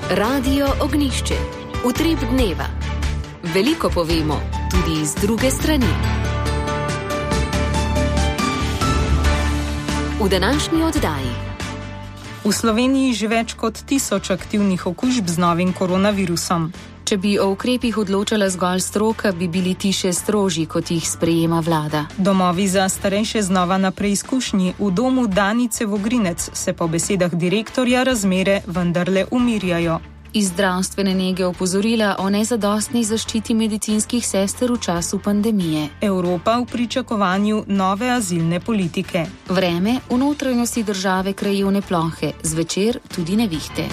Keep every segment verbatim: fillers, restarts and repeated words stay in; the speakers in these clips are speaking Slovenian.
Radio Ognjišče. Utrip dneva. Veliko povemo, tudi iz druge strani. V današnji oddaji. V Sloveniji že več kot tisoč aktivnih okužb z novim koronavirusom. Če bi o ukrepih odločala zgolj stroka, bi bili ti še strožji, kot jih sprejema vlada. Domovi za starejše znova na preizkušnji. V domu Danice Vogrinec se po besedah direktorja razmere vendarle umirjajo. Iz zdravstvene nege opozorila o nezadostni zaščiti medicinskih sester v času pandemije. Evropa v pričakovanju nove azilne politike. Vreme v notranjosti države krajevne plohe, zvečer tudi nevihte.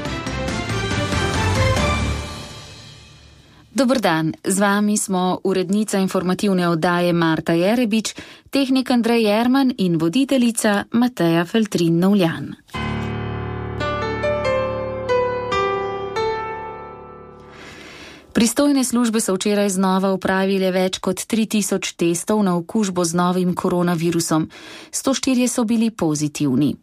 Dober dan, z vami smo urednica informativne oddaje Marta Jerebič, tehnik Andrej Jerman in voditeljica Mateja Feltrin-Novljan. Pristojne službe so včeraj znova opravile več kot tri tisoč testov na okužbo z novim koronavirusom. sto štirje so bili pozitivni.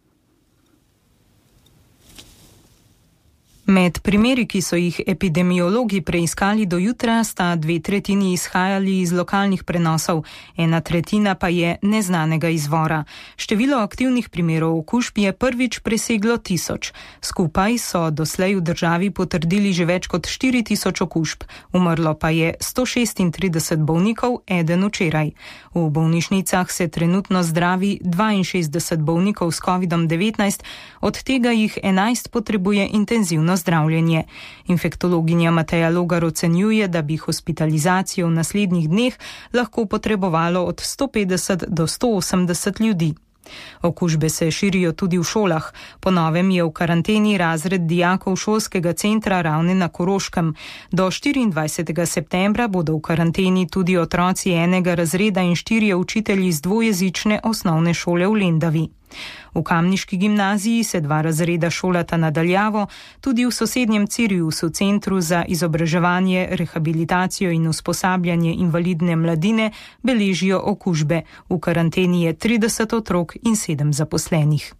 Med primeri, ki so jih epidemiologi preiskali do jutra, sta dve tretjini izhajali iz lokalnih prenosov, ena tretjina pa je neznanega izvora. Število aktivnih primerov okužb je prvič preseglo tisoč. Skupaj so doslej v državi potrdili že več kot štiri tisoč okužb. Umrlo pa je sto šestintrideset bolnikov, eden včeraj. V bolnišnicah se trenutno zdravi dvainšestdeset bolnikov s kovidom devetnajst, od tega jih enajst potrebuje intenzivno zdravljenje. Infektologinja Mateja Logar ocenjuje, da bi hospitalizacijo v naslednjih dneh lahko potrebovalo od sto petdeset do sto osemdeset ljudi. Okužbe se širijo tudi v šolah. Po novem je v karanteni razred dijakov šolskega centra Ravne na Koroškem. Do štiriindvajsetega septembra bodo v karanteni tudi otroci enega razreda in štirje učitelji z dvojezične osnovne šole v Lendavi. V kamniški gimnaziji se dva razreda šolata nadaljavo, tudi v sosednjem Ciriusu, centru za izobraževanje, rehabilitacijo in usposabljanje invalidne mladine, beležijo okužbe. V karanteni je trideset otrok in sedem zaposlenih.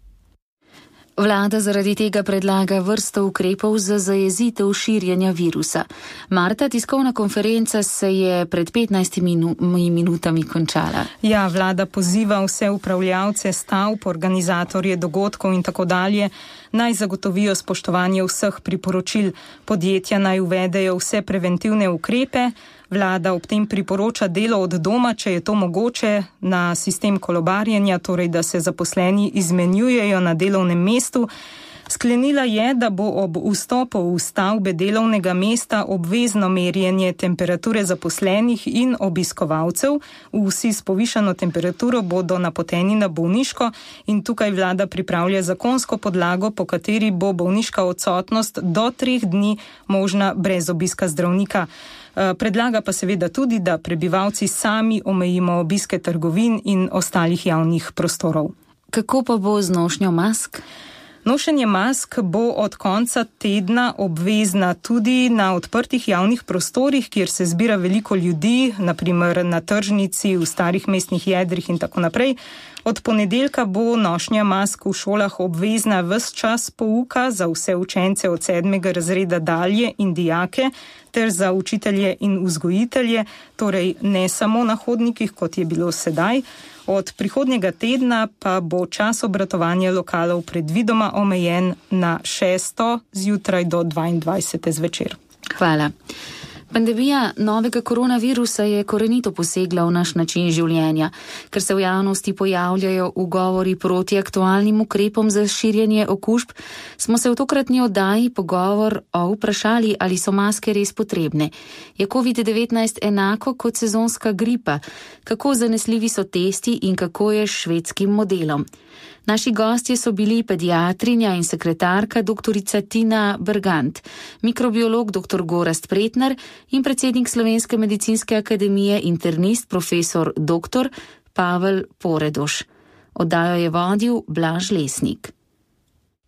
Vlada zaradi tega predlaga vrsto ukrepov za zajezitev širjenja virusa. Marta, tiskovna konferenca se je pred petnajstimi minutami končala. Ja, vlada poziva vse upravljavce stavb, organizatorje dogodkov in tako dalje, naj zagotovijo spoštovanje vseh priporočil. Podjetja naj uvedejo vse preventivne ukrepe. Vlada ob tem priporoča delo od doma, če je to mogoče, na sistem kolobarjenja, torej da se zaposleni izmenjujejo na delovnem mestu. Sklenila je, da bo ob vstopu v stavbe delovnega mesta obvezno merjenje temperature zaposlenih in obiskovalcev. Vsi s povišano temperaturo bodo napoteni na bolniško in tukaj vlada pripravlja zakonsko podlago, po kateri bo bolniška odsotnost do treh dni možna brez obiska zdravnika. Predlaga pa seveda tudi, da prebivalci sami omejimo obiske trgovin in ostalih javnih prostorov. Kako pa bo z nošnjo mask? Nošenje mask bo od konca tedna obvezna tudi na odprtih javnih prostorih, kjer se zbira veliko ljudi, naprimer na tržnici, v starih mestnih jedrih in tako naprej. Od ponedeljka bo nošnja mask v šolah obvezna ves čas pouka za vse učence od sedmega razreda dalje in dijake, ter za učitelje in vzgojitelje, torej ne samo na hodnikih, kot je bilo sedaj. Od prihodnjega tedna pa bo čas obratovanja lokalov predvidoma omejen na šesto zjutraj do dvaindvajsete zvečer. Hvala. Pandemija novega koronavirusa je korenito posegla v naš način življenja. Ker se v javnosti pojavljajo ugovori proti aktualnim ukrepom za širjenje okužb, smo se v tokratni oddaji pogovor o vprašali, ali so maske res potrebne. Je covid devetnajst enako kot sezonska gripa? Kako zanesljivi so testi in kako je s švedskim modelom? Naši gostje so bili pediatrinja in sekretarka doktorica Tina Bergant, mikrobiolog doktor Gorazd Pretnar in predsednik Slovenske medicinske akademije internist profesor doktor Pavel Poredoš. Oddajo je vodil Blaž Lesnik.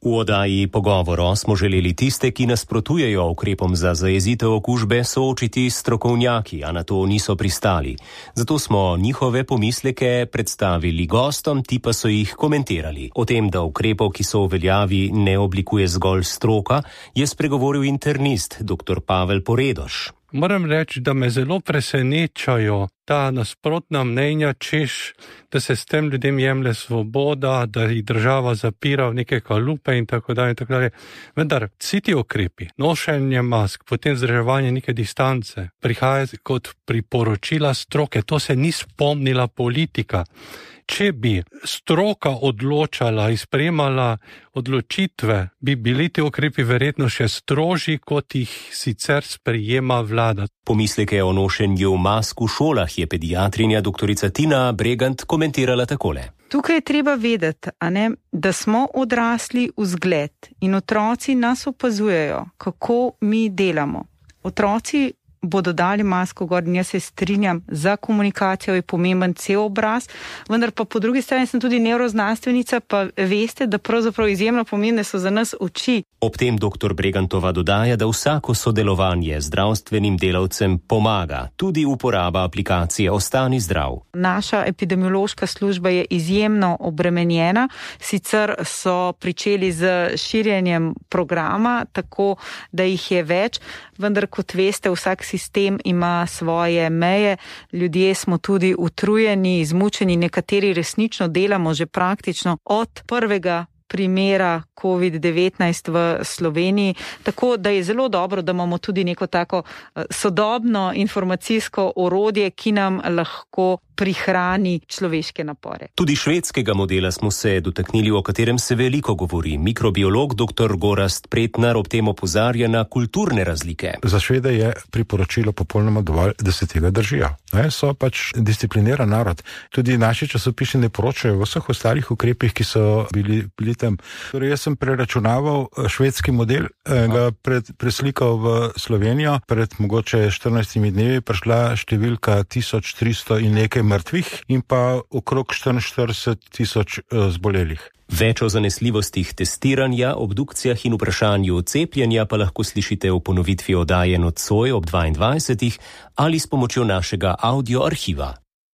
V oddaji Pogovoro smo želeli tiste, ki nasprotujejo ukrepom za zajezitev okužbe, soočiti s strokovnjaki, a na to niso pristali. Zato smo njihove pomisleke predstavili gostom, ti pa so jih komentirali. O tem, da ukrepov, ki so v veljavi, ne oblikuje zgolj stroka, je spregovoril internist dr. Pavel Poredoš. Moram reči, da me zelo presenečajo ta nasprotna mnenja, češ, da se s tem ljudem jemlje svoboda, da jih država zapira v neke kalupe in tako dalje in tako dalje. Vendar vsi ti ukrepi, nošenje mask, potem vzdrževanje neke distance, prihaja kot priporočila stroke, to se ni spomnila politika. Če bi stroka odločala in sprejemala odločitve, bi bili ti ukrepi verjetno še strožji, kot jih sicer sprejema vlada. Pomisleke o nošenju mask v šolah je pediatrinja doktorica Tina Bregant komentirala takole. Tukaj je treba vedeti, a ne, da smo odrasli vzgled in otroci nas opazujejo, kako mi delamo. Otroci bodo dali masko gor in jaz se strinjam, za komunikacijo je pomemben cel obraz, vendar pa po drugi strani sem tudi nevroznanstvenica, pa veste, da pravzaprav izjemno pomembne so za nas oči. Ob tem doktor Bregantova dodaja, da vsako sodelovanje z zdravstvenim delavcem pomaga, tudi uporaba aplikacije Ostani zdrav. Naša epidemiološka služba je izjemno obremenjena, sicer so pričeli z širjenjem programa, tako da jih je več, vendar kot veste, vsak sistem ima svoje meje, ljudje smo tudi utrujeni, izmučeni, nekateri resnično delamo že praktično od prvega primera covid devetnajst v Sloveniji, tako da je zelo dobro, da imamo tudi neko tako sodobno informacijsko orodje, ki nam lahko prihrani človeške napore. Tudi švedskega modela smo se dotaknili, o katerem se veliko govori. Mikrobiolog dr. Gorazd Pretnar ob tem opozarja na kulturne razlike. Za Švede je priporočilo popolnoma dovolj, da se tega držijo. Ne, so pač discipliniran narod. Tudi naši časopisi ne poročajo v vseh ostalih ukrepih, ki so bili, bili tam. Torej, jaz sem preračunaval švedski model, ga pred, preslikal v Slovenijo, pred mogoče štirinajstimi dnevi prišla številka tisoč tristo in nekaj mrtvih in pa okrog štiriinštirideset tisoč zbolelih. Več o zanesljivostih testiranja, obdukcijah in vprašanju cepljenja pa lahko slišite v ponovitvi oddaje Nocoj ob dvaindvajsetih ali s pomočjo našega audio arhiva.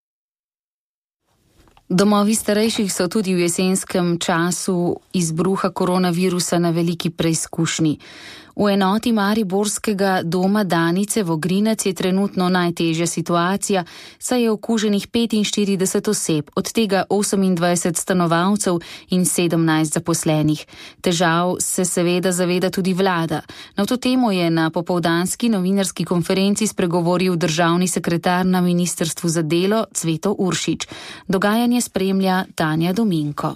Domovi starejših so tudi v jesenskem času izbruha koronavirusa na veliki preizkušnji. V enoti mariborskega doma Danice Vogrinec je trenutno najtežja situacija, saj je okuženih petinštirideset oseb, od tega osemindvajset stanovalcev in sedemnajst zaposlenih. Težav se seveda zaveda tudi vlada. Na to temo je na popoldanski novinarski konferenci spregovoril državni sekretar na Ministrstvu za delo Cveto Uršič. Dogajanje spremlja Tanja Dominko.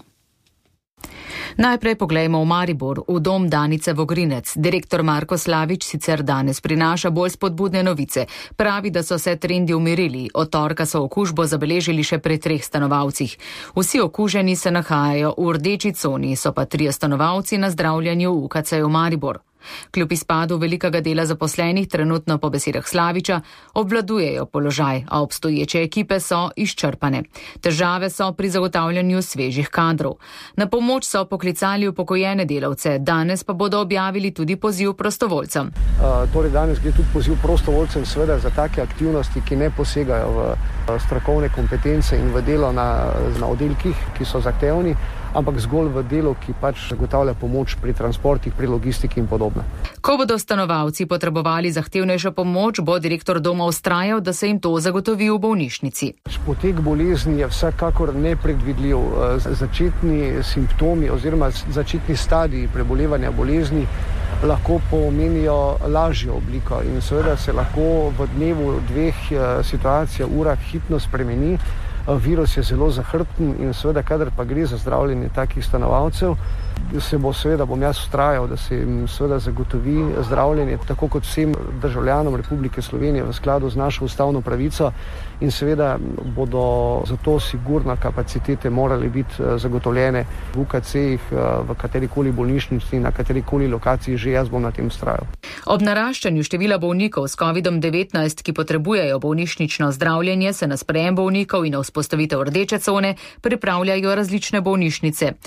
Najprej poglejmo v Maribor, v dom Danice Vogrinec. Direktor Marko Slavič sicer danes prinaša bolj spodbudne novice. Pravi, da so se trendi umirili. Od torka so okužbo zabeležili še pri treh stanovalcih. Vsi okuženi se nahajajo v rdeči coni, so pa trije stanovalci na zdravljenju v U K C-ju Maribor. Kljub izpadu velikega dela zaposlenih trenutno po besedah Slaviča obvladujejo položaj, a obstoječe ekipe so izčrpane. Težave so pri zagotavljanju svežih kadrov. Na pomoč so poklicali upokojene delavce, danes pa bodo objavili tudi poziv prostovoljcem. Uh, torej danes gre tudi poziv prostovoljcem seveda za take aktivnosti, ki ne posegajo v uh, strokovne kompetence in v delo na, na oddelkih, ki so zahtevni, ampak zgolj v delu, ki pač zagotavlja pomoč pri transportih, pri logistiki in podobno. Ko bodo stanovalci potrebovali zahtevnejšo pomoč, bo direktor doma vztrajal, da se jim to zagotovi v bolnišnici. Potek bolezni je vsekakor nepredvidljiv. Začetni simptomi oziroma začetni stadiji prebolevanja bolezni lahko pomenijo lažjo obliko in seveda se lahko v dnevu, dveh situacijah, urah hitno spremeni. Virus je zelo zahrbten in seveda, kadar pa gre za zdravljenje takih stanovalcev, se bo seveda, bom jaz vztrajal, da se jim seveda zagotovi zdravljenje, tako kot vsem državljanom Republike Slovenije v skladu z našo ustavno pravico in seveda bodo zato sigurno kapacitete morali biti zagotovljene v U K C-jih, v katerikoli bolnišnici, na katerikoli lokaciji, že jaz bom na tem vztrajal. Ob naraščanju števila bolnikov s kovidom devetnajst, ki potrebujejo bolnišnično zdravljenje, se na sprejem bolnikov in na vzpostavitev rdeče cone pripravljajo različne bolnišnice.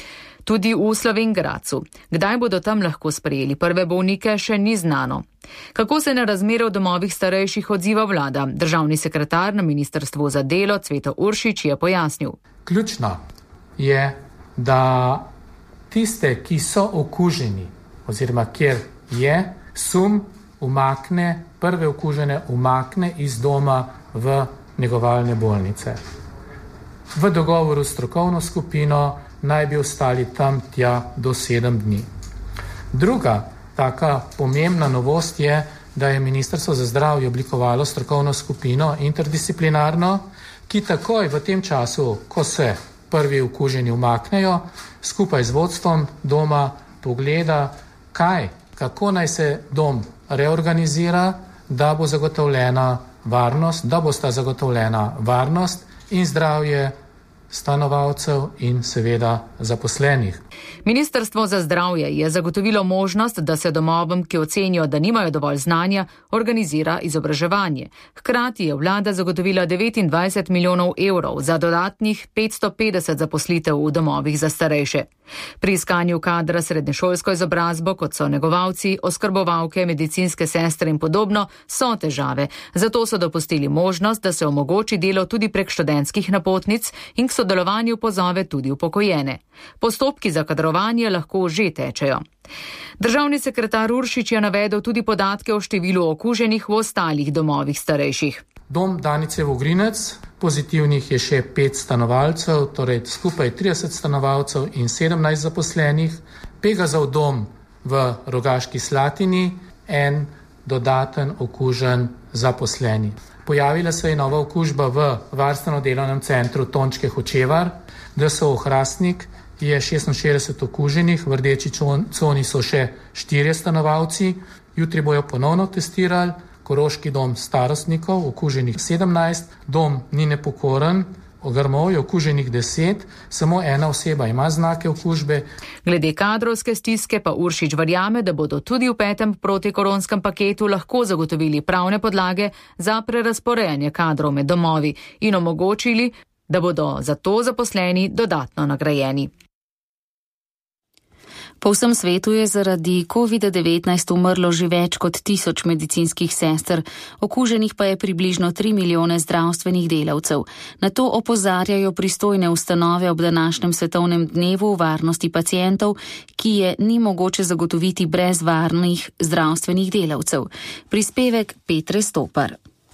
tudi v Slovenj Gradcu. Kdaj bodo tam lahko sprejeli prve bolnike, še ni znano. Kako se na razmere v domovih starejših odziva vlada? Državni sekretar na Ministrstvu za delo Cveto Uršič je pojasnil. Ključno je, da tiste, ki so okuženi oziroma kjer je sum, umakne, prve okužene umakne iz doma v negovalne bolnice. V dogovoru s strokovno skupino naj bi ostali tam tja do sedem dni. Druga taka pomembna novost je, da je Ministrstvo za zdravje oblikovalo strokovno skupino interdisciplinarno, ki takoj v tem času, ko se prvi okuženi umaknejo, skupaj z vodstvom doma pogleda, kaj, kako naj se dom reorganizira, da bo zagotovljena varnost, da bo sta zagotovljena varnost in zdravje stanovalcev in seveda zaposlenih. Ministrstvo za zdravje je zagotovilo možnost, da se domovom, ki ocenijo, da nimajo dovolj znanja, organizira izobraževanje. Hkrati je vlada zagotovila devetindvajset milijonov evrov za dodatnih petsto petdeset zaposlitev v domovih za starejše. Pri iskanju kadra srednješolsko izobrazbo, kot so negovalci, oskrbovalke, medicinske sestre in podobno, so težave. Zato so dopustili možnost, da se omogoči delo tudi prek študentskih napotnic in k sodelovanju pozove tudi upokojene. Postopki za kadrovanje lahko že tečejo. Državni sekretar Uršič je navedel tudi podatke o številu okuženih v ostalih domovih starejših. Dom Danice Vogrinec, pozitivnih je še pet stanovalcev, torej skupaj trideset stanovalcev in sedemnajst zaposlenih. Pegazov dom v Rogaški Slatini, en dodaten okužen zaposleni. Pojavila se je nova okužba v varstveno-delovnem centru Tončke Hočevar, D S O Hrastnik je šestinšestdeset okuženih, v rdeči coni so še štirje stanovalci, jutri bojo ponovno testirali. Koroški dom starostnikov, okuženih sedemnajst, dom ni nepokoren, Ogrmov je okuženih deset, samo ena oseba ima znake okužbe. Glede kadrovske stiske pa Uršič verjame, da bodo tudi v petem protikoronskem paketu lahko zagotovili pravne podlage za prerazporejanje kadrov med domovi in omogočili, da bodo za to zaposleni dodatno nagrajeni. Po vsem svetu je zaradi covid devetnajst umrlo že več kot tisoč medicinskih sester, okuženih pa je približno tri milijone zdravstvenih delavcev. Na to opozarjajo pristojne ustanove ob današnjem svetovnem dnevu varnosti pacientov, ki je ni mogoče zagotoviti brez varnih zdravstvenih delavcev. Prispevek Petre Stopar.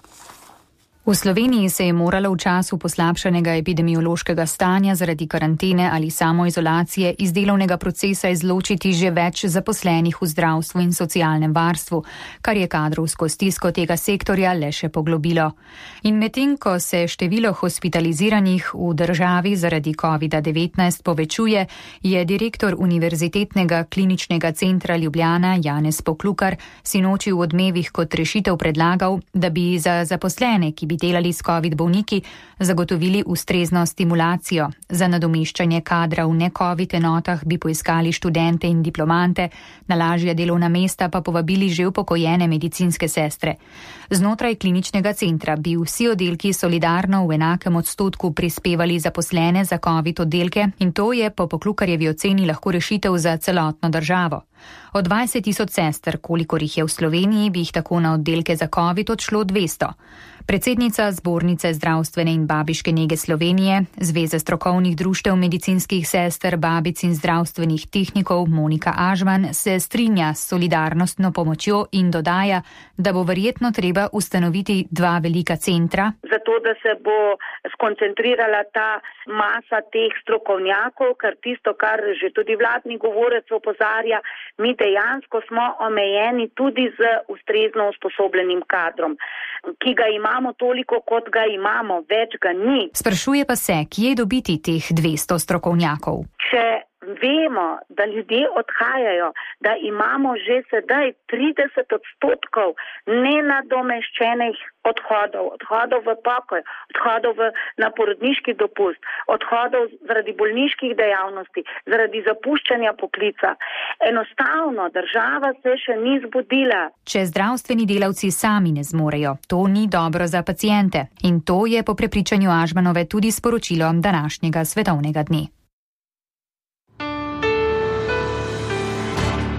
V Sloveniji se je moralo v času poslabšanega epidemiološkega stanja zaradi karantene ali samoizolacije iz delovnega procesa izločiti že več zaposlenih v zdravstvu in socialnem varstvu, kar je kadrovsko stisko tega sektorja le še poglobilo. In medtem, ko se število hospitaliziranih v državi zaradi covid devetnajst povečuje, je direktor Univerzitetnega kliničnega centra Ljubljana Janez Poklukar sinoči v Odmevih kot rešitev predlagal, da bi za zaposlene, ki bi delali s covid bolniki, zagotovili ustrezno stimulacijo. Za nadomeščanje kadra v ne-covid enotah bi poiskali študente in diplomante, na lažja delovna mesta pa povabili že upokojene medicinske sestre. Znotraj kliničnega centra bi vsi oddelki solidarno v enakem odstotku prispevali zaposlene za covid oddelke in to je po Poklukarjevi oceni lahko rešitev za celotno državo. Od dvajset tisoč sester, kolikor jih je v Sloveniji, bi jih tako na oddelke za covid odšlo dvesto. Predsednica Zbornice zdravstvene in babiške nege Slovenije, Zveze strokovnih društev medicinskih sester, babic in zdravstvenih tehnikov Monika Ažman se strinja s solidarnostno pomočjo in dodaja, da bo verjetno treba ustanoviti dva velika centra. Zato, da se bo skoncentrirala ta masa teh strokovnjakov, ker tisto, kar že tudi vladni govorec opozarja, mi dejansko smo omejeni tudi z ustrezno usposobljenim kadrom, ki ga imamo toliko, kot ga imamo, več ga ni. Sprašuje pa se, kje dobiti teh dvesto strokovnjakov. Če vemo, da ljudje odhajajo, da imamo že sedaj trideset odstotkov nenadomeščenih odhodov, odhodov v pokoj, odhodov v, na porodniški dopust, odhodov zaradi bolniških dejavnosti, zaradi zapuščanja poklica. Enostavno država se še ni zbudila. Če zdravstveni delavci sami ne zmorejo, to ni dobro za paciente. In to je po prepričanju Ažmanove tudi sporočilo današnjega svetovnega dne.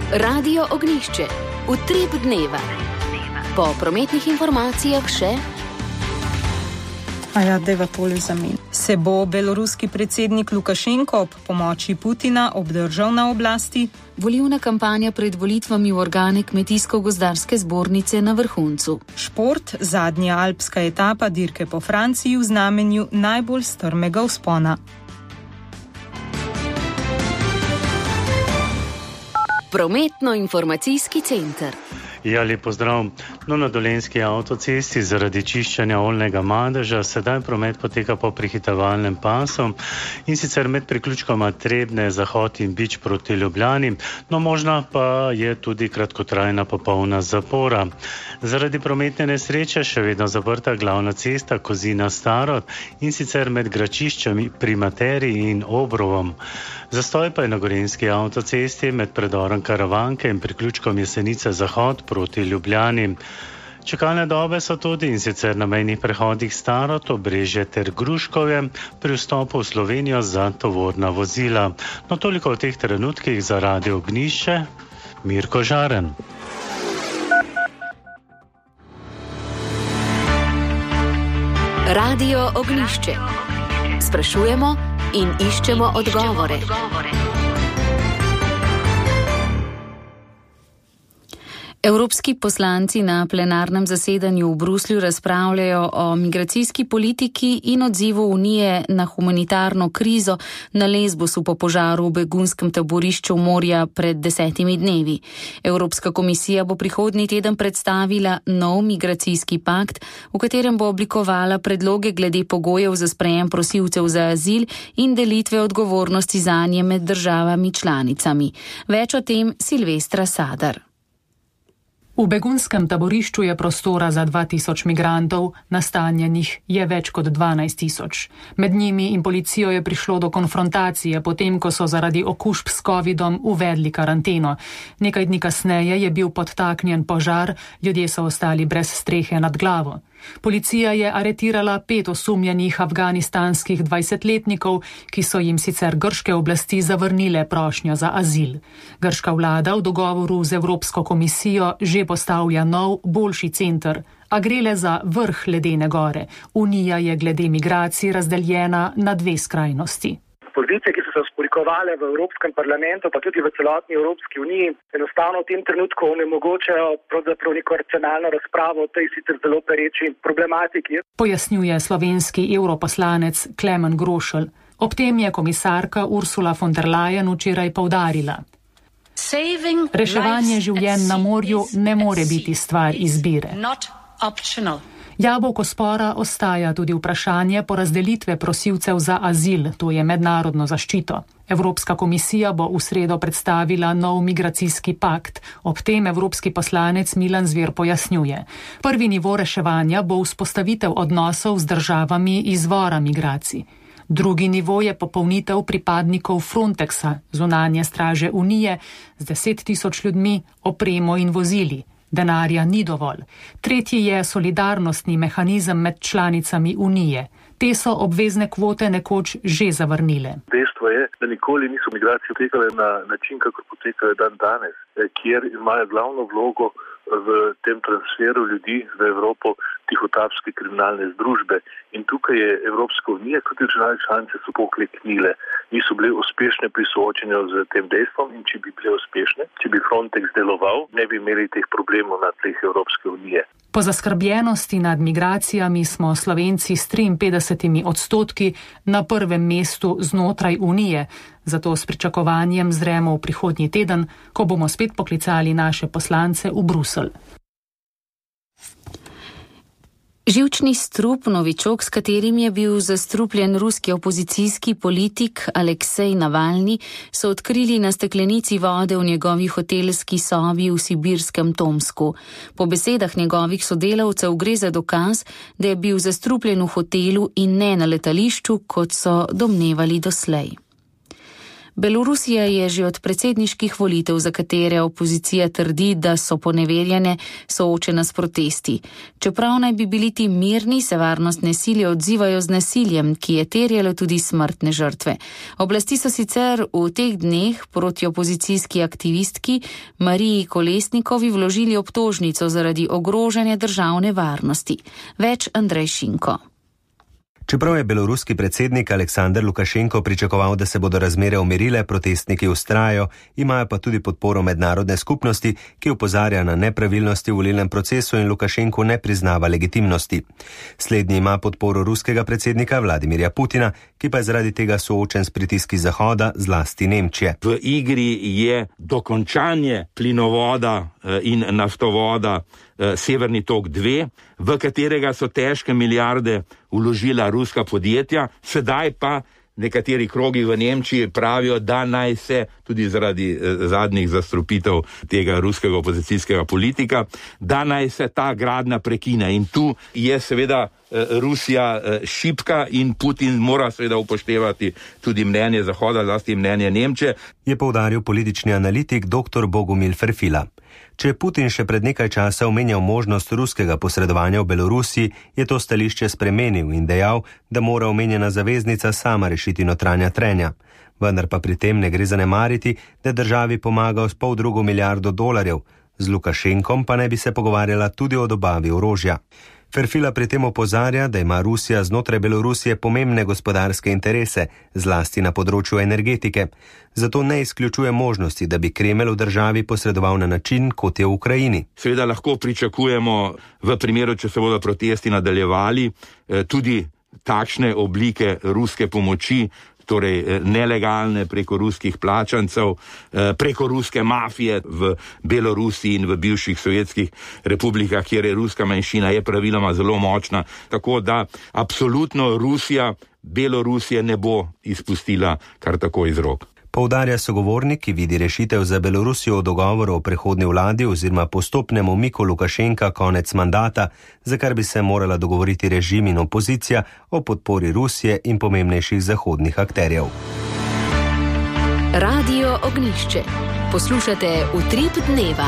Radio Ognjišče. Utrip dneva. Po prometnih informacijah še... A ja, deva tole za men. Se bo beloruski predsednik Lukašenko ob pomoči Putina obdržal na oblasti? Volilna kampanja pred volitvami v organe Kmetijsko-gozdarske zbornice na vrhuncu. Šport, zadnja alpska etapa dirke po Franciji v znamenju najbolj strmega vzpona. Prometno-informacijski center. Ja, lep pozdrav. No, na Dolenjski avtocesti zaradi čiščenja oljnega madeža sedaj promet poteka po prehitevalnem pasu in sicer med priključkoma Trebne, Zahod in Bič proti Ljubljani, no možna pa je tudi kratkotrajna popolna zapora. Zaradi prometne nesreče še vedno zaprta glavna cesta Kozina-Starod in sicer med Gračiščami pri Materiji in Obrovom. Zastoj pa je na Gorenjski avtocesti med predorom Karavanke in priključkom Jesenice-Zahod proti Ljubljani. Čakalne dobe so tudi in sicer na mejnih prehodih Starod, Obrežje ter Gruškovje pri vstopu v Slovenijo za tovorna vozila. No, toliko v teh trenutkih za Radio Ognjišče. Mirko Žaren. Radio Ognjišče. Sprašujemo in iščemo odgovore. Evropski poslanci na plenarnem zasedanju v Bruslju razpravljajo o migracijski politiki in odzivu Unije na humanitarno krizo na Lesbosu po požaru v begunskem taborišču morja pred desetimi dnevi. Evropska komisija bo prihodnji teden predstavila nov migracijski pakt, v katerem bo oblikovala predloge glede pogojev za sprejem prosilcev za azil in delitve odgovornosti zanje med državami članicami. Več o tem Silvestra Sadar. V begunskem taborišču je prostora za dva tisoč migrantov, nastanjenih je več kot dvanajst tisoč. Med njimi in policijo je prišlo do konfrontacije, potem ko so zaradi okužb s covidom uvedli karanteno. Nekaj dni kasneje je bil podtaknjen požar, ljudje so ostali brez strehe nad glavo. Policija je aretirala pet osumljenih afganistanskih dvajsetletnikov, ki so jim sicer grške oblasti zavrnile prošnjo za azil. Grška vlada v dogovoru z Evropsko komisijo že postavlja nov, boljši center, a gre le za vrh ledene gore. Unija je glede migracij razdeljena na dve skrajnosti. Pozicije, ki so se vzpolikovale v Evropskem parlamentu, pa tudi v celotni Evropski uniji, enostavno v tem trenutku onemogočajo pravzaprav neko racionalno razpravo o tej sicer zelo pereči problematiki. Pojasnjuje slovenski europoslanec Klemen Grošelj. Ob tem je komisarka Ursula von der Leyen včeraj poudarila: reševanje življenj na morju ne more biti stvar izbire. Jabolko spora ostaja tudi vprašanje porazdelitve prosilcev za azil, to je mednarodno zaščito. Evropska komisija bo v sredo predstavila nov migracijski pakt. Ob tem evropski poslanec Milan Zver pojasnjuje: prvi nivo reševanja bo vzpostavitev odnosov z državami izvora migracij. Drugi nivo je popolnitev pripadnikov Frontexa, zunanje straže Unije, z deset tisoč ljudmi, opremo in vozili. Denarja ni dovolj. Tretji je solidarnostni mehanizem med članicami Unije. Te so obvezne kvote nekoč že zavrnile. Dejstvo je, da nikoli niso migracije potekale na način, kako potekajo dan danes, kjer imajo glavno vlogo v tem transferu ljudi v Evropo tihotapske kriminalne združbe. In tukaj je Evropska unija, kot tudi države članice so pokleknile. Niso bile uspešne pri soočenju z tem dejstvom in če bi bile uspešne, če bi Frontex deloval, ne bi imeli teh problemov na tleh Evropske unije. Po zaskrbljenosti nad migracijami smo Slovenci s triinpetdesetimi odstotki na prvem mestu znotraj Unije. Zato s pričakovanjem zremo v prihodnji teden, ko bomo spet poklicali naše poslance v Bruselj. Živčni strup, novičok, s katerim je bil zastrupljen ruski opozicijski politik Aleksej Navalni, so odkrili na steklenici vode v njegovi hotelski sobi v sibirskem Tomsku. Po besedah njegovih sodelavcev gre za dokaz, da je bil zastrupljen v hotelu in ne na letališču, kot so domnevali doslej. Belorusija je že od predsedniških volitev, za katere opozicija trdi, da so poneverjene, soočena s protesti. Čeprav naj bi bili ti mirni, se varnostne sile odzivajo z nasiljem, ki je terjalo tudi smrtne žrtve. Oblasti so sicer v teh dneh proti opozicijski aktivistki Mariji Kolesnikovi vložili obtožnico zaradi ogrožanja državne varnosti. Več Andrej Šinko. Čeprav je beloruski predsednik Aleksandar Lukašenko pričakoval, da se bodo razmere umirile, protestniki vztrajajo, imajo pa tudi podporo mednarodne skupnosti, ki opozarja na nepravilnosti v volilnem procesu in Lukašenku ne priznava legitimnosti. Slednji ima podporo ruskega predsednika Vladimirja Putina, ki pa je zaradi tega soočen s pritiski Zahoda, zlasti Nemčije. V igri je dokončanje plinovoda in naftovoda Severni tok dva, v katerega so težke milijarde vložila ruska podjetja, sedaj pa nekateri krogi v Nemčiji pravijo, da naj se tudi zaradi zadnjih zastrupitev tega ruskega opozicijskega politika, da naj se ta gradnja prekine. In tu je seveda Rusija šibka in Putin mora seveda upoštevati tudi mnenje Zahoda, zlasti mnenje Nemčije. Je poudaril politični analitik dr. Bogumil Ferfila. Če je Putin še pred nekaj časa omenjal možnost ruskega posredovanja v Belorusiji, je to stališče spremenil in dejal, da mora omenjena zaveznica sama rešiti notranja trenja. Vendar pa pri tem ne gre zanemariti, da je državi pomagal s pol drugo milijardo dolarjev, z Lukašenkom pa naj bi se pogovarjala tudi o dobavi orožja. Ferfila pri tem opozarja, da ima Rusija znotraj Belorusije pomembne gospodarske interese, zlasti na področju energetike. Zato ne izključuje možnosti, da bi Kremelj v državi posredoval na način, kot je v Ukrajini. Seveda lahko pričakujemo, v primeru, če se bodo protesti nadaljevali, tudi takšne oblike ruske pomoči, torej nelegalne preko ruskih plačancev, preko ruske mafije v Belorusiji in v bivših sovjetskih republikah, kjer je ruska manjšina, je praviloma zelo močna. Tako da absolutno Rusija Belorusije ne bo izpustila kar tako iz rok. Poudarja sogovornik, ki vidi rešitev za Belorusijo v dogovoru o prehodni vladi oziroma postopnem umiku Lukašenka konec mandata, za kar bi se morala dogovoriti režim in opozicija o podpori Rusije in pomembnejših zahodnih akterjev. Radio Ognjišče. Poslušate Utrip dneva.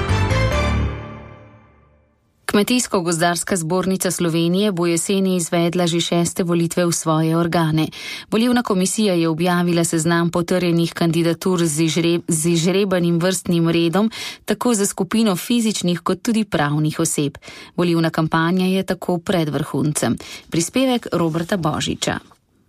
Kmetijsko-gozdarska zbornica Slovenije bo jeseni izvedla že šeste volitve v svoje organe. Volilna komisija je objavila seznam potrjenih kandidatur z, izžre, z izžrebanim vrstnim redom, tako za skupino fizičnih kot tudi pravnih oseb. Volilna kampanja je tako pred vrhuncem. Prispevek Roberta Božiča.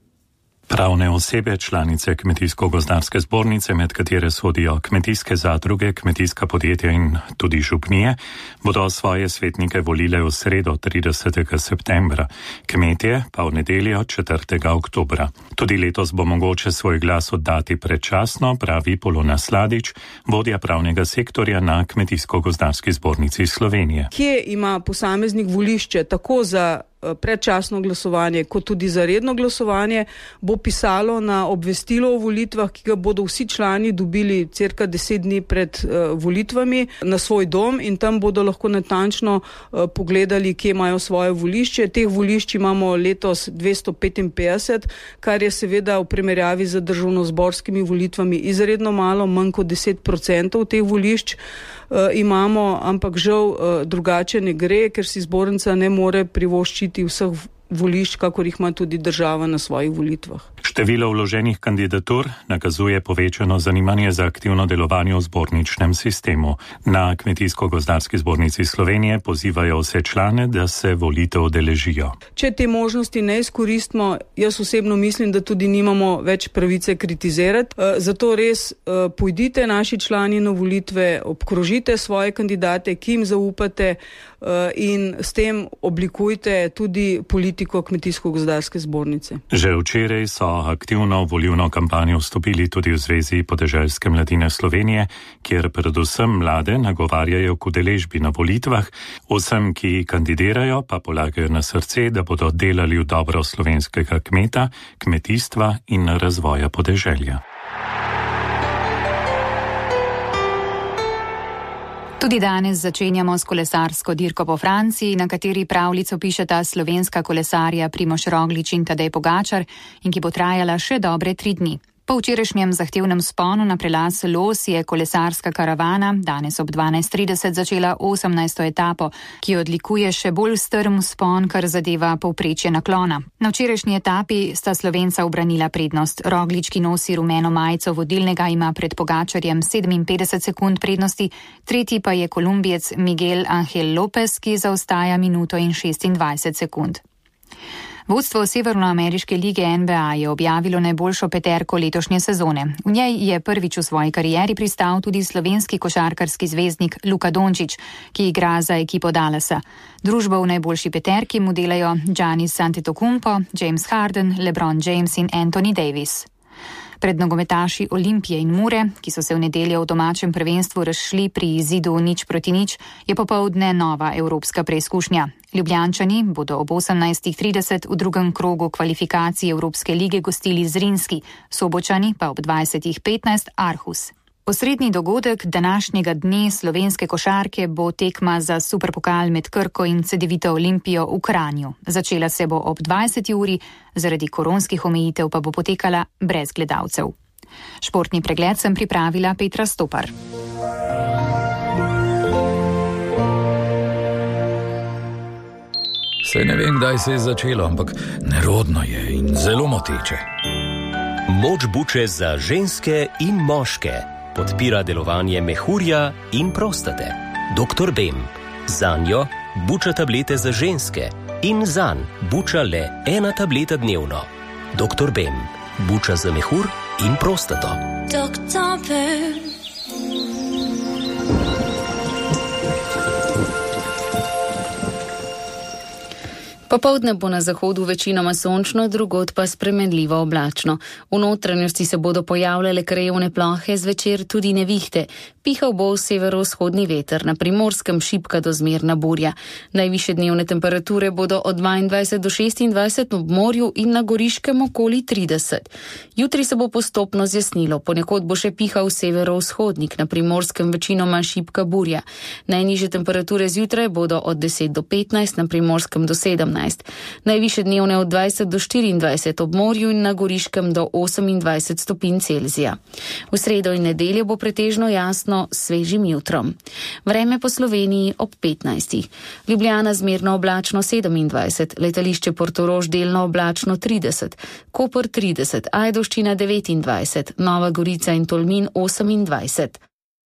Pravne osebe, članice Kmetijsko-gozdarske zbornice, med katere sodijo kmetijske zadruge, kmetijska podjetja in tudi župnije, bodo svoje svetnike volile v sredo tridesetega septembra, kmetje pa v nedeljo četrtega oktobra. Tudi letos bo mogoče svoj glas oddati predčasno, pravi Polona Sladič, vodja pravnega sektorja na Kmetijsko-gozdarski zbornici Slovenije. Kje ima posameznik volišče tako za predčasno glasovanje, kot tudi za redno glasovanje, bo pisalo na obvestilo o volitvah, ki ga bodo vsi člani dobili cirka deset dni pred uh, volitvami na svoj dom in tam bodo lahko natančno uh, pogledali, kje imajo svoje volišče. Teh volišč imamo letos dvesto petinpetdeset, kar je seveda v primerjavi z državnozborskimi volitvami izredno malo, manj kot deset procentov teh volišč uh, imamo, ampak žal uh, drugače ne gre, ker si zbornica ne more privoščiti vseh volišč, kakor jih ima tudi država na svojih volitvah. Število vloženih kandidatur nakazuje povečano zanimanje za aktivno delovanje v zborničnem sistemu. Na Kmetijsko-gozdarski zbornici Slovenije pozivajo vse člane, da se volitev udeležijo. Če te možnosti ne izkoristimo, jaz osebno mislim, da tudi nimamo več pravice kritizirati. Zato res pojdite naši člani na volitve, obkrožite svoje kandidate, ki jim zaupate in s tem oblikujte tudi politiko Kmetijsko-gozdarske zbornice. Že včeraj so aktivno v volilno kampanjo vstopili tudi v Zvezi podeželske mladine Slovenije, kjer predvsem mlade nagovarjajo k udeležbi na volitvah, vsem, ki kandidirajo, pa polagajo na srce, da bodo delali v dobro slovenskega kmeta, kmetijstva in razvoja podeželja. Tudi danes začenjamo s kolesarsko dirko po Franciji, na kateri pravljico pišeta slovenska kolesarja Primož Roglič in Tadej Pogačar in ki bo trajala še dobre tri dni. Po včerajšnjem zahtevnem sponu na prelaz Los je kolesarska karavana danes ob dvanajst trideset začela osemnajsto etapo, ki odlikuje še bolj strm spon, kar zadeva povprečje naklona. Na včerajšnji etapi sta Slovenca ubranila prednost. Roglič, ki nosi rumeno majico vodilnega, ima pred Pogačarjem sedeminpetdeset sekund prednosti, tretji pa je Kolumbijec Miguel Ángel López, ki zaostaja minuto in šestindvajset sekund. Vodstvo Severnoameriške lige N B A je objavilo najboljšo peterko letošnje sezone. V njej je prvič v svoji karieri pristal tudi slovenski košarkarski zvezdnik Luka Dončić, ki igra za ekipo Dallasa. Družbo v najboljši peterki mu delajo Giannis Antetokounmpo, James Harden, LeBron James in Anthony Davis. Pred nogometaši Olimpije in Mure, ki so se v nedeljo v domačem prvenstvu razšli pri izidu nič proti nič, je popoldne nova evropska preizkušnja. Ljubljančani bodo ob osemnajst trideset v drugem krogu kvalifikacij Evropske lige gostili Zrinski, Sobočani pa ob dvajset petnajst Aarhus. Osrednji dogodek današnjega dne slovenske košarke bo tekma za superpokal med Krko in Cedevito Olimpijo v Kranju. Začela se bo ob dvajseti uri, zaradi koronskih omejitev pa bo potekala brez gledalcev. Športni pregled sem pripravila Petra Stopar. Saj ne vem, kdaj se je začelo, ampak nerodno je in zelo moteče. Moč buče za ženske in moške. Podpira delovanje mehurja in prostate. doktor Bem. Zanjo buča tablete za ženske in zanj buča le ena tableta dnevno. doktor Bem. Buča za mehur in prostato. doktor Bem. Popoldne bo na zahodu večinoma sončno, drugod pa spremenljivo oblačno. V notranjosti se bodo pojavljale krajevne plohe, zvečer tudi nevihte. Pihal bo severovzhodni veter, na Primorskem šibka do zmerna burja. Najvišje dnevne temperature bodo od dvaindvajset do šestindvajset ob morju in na Goriškem okoli trideset. Jutri se bo postopno zjasnilo, ponekod bo še pihal severovzhodnik, na Primorskem večinoma šibka burja. Najnižje temperature zjutraj bodo od deset do petnajst, na Primorskem do sedemnajst. Najvišje dnevne od dvajset do štiriindvajset ob morju in na Goriškem do osemindvajset stopinj Celzija. V sredo in nedeljo bo pretežno jasno s svežim jutrom. Vreme po Sloveniji ob petnajstih. Ljubljana zmerno oblačno sedemindvajset, letališče Portorož delno oblačno trideset, Koper trideset, Ajdovščina devetindvajset, Nova Gorica in Tolmin osemindvajset.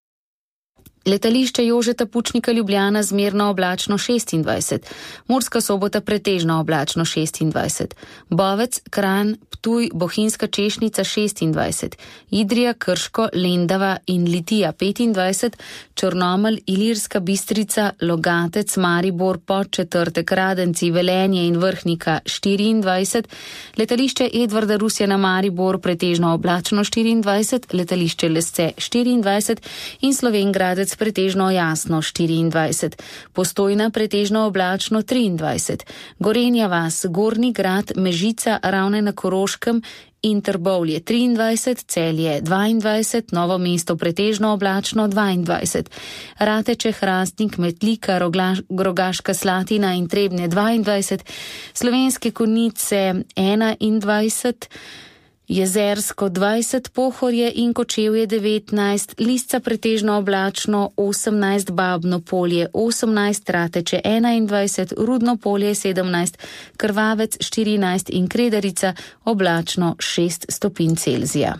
Letališče Jožeta Pučnika Ljubljana zmerno oblačno šestindvajset, Murska Sobota pretežno oblačno šestindvajset, Bovec, Kranj, Ptuj, Bohinjska Češnica šestindvajset, Idrija, Krško, Lendava in Litija petindvajset, Črnomelj, Ilirska Bistrica, Logatec, Maribor, Podčetrtek, Radenci, Velenje in Vrhnika štiriindvajset, letališče Edvarda Rusjana Maribor pretežno oblačno štiriindvajset, letališče Lesce štiriindvajset in Slovenj Gradec pretežno jasno štiriindvajset, Postojna pretežno oblačno triindvajset, Gorenja vas, Gornji Grad, Mežica, Ravne na Koroškem in Trbovlje triindvajset, Celje dvaindvajset, Novo mesto pretežno oblačno dvaindvajset, Rateče, Hrastnik, Metlika, Rogaška Slatina in Trebnje dvaindvajset, Slovenske Konjice enaindvajset, Jezersko dvajset, Pohorje in Kočevje devetnajst, Lisca pretežno oblačno osemnajst, Babno Polje osemnajst, Rateče enaindvajset, Rudno Polje sedemnajst, Krvavec štirinajst in Kredarica oblačno šest stopinj Celzija.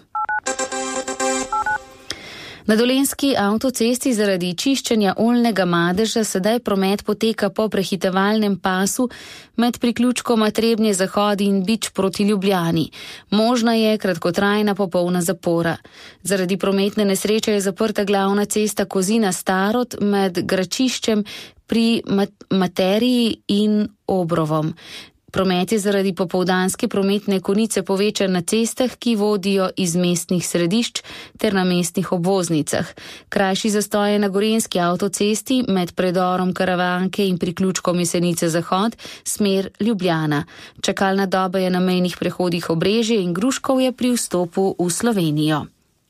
Na Dolenjski avtocesti zaradi čiščenja oljnega madeža sedaj promet poteka po prehitevalnem pasu med priključkoma Trebnje Zahod in Bič proti Ljubljani. Možna je kratkotrajna popolna zapora. Zaradi prometne nesreče je zaprta glavna cesta Kozina Starod med Gračiščem pri Materiji in Obrovom. Promet je zaradi popoldanske prometne konice povečan na cestah, ki vodijo iz mestnih središč ter na mestnih obvoznicah. Krajši zastoj je na Gorenjski avtocesti med predorom Karavanke in priključkom Jesenice Zahod, smer Ljubljana. Čakalna doba je na mejnih prehodih Obrežje in Gruškovje pri vstopu v Slovenijo.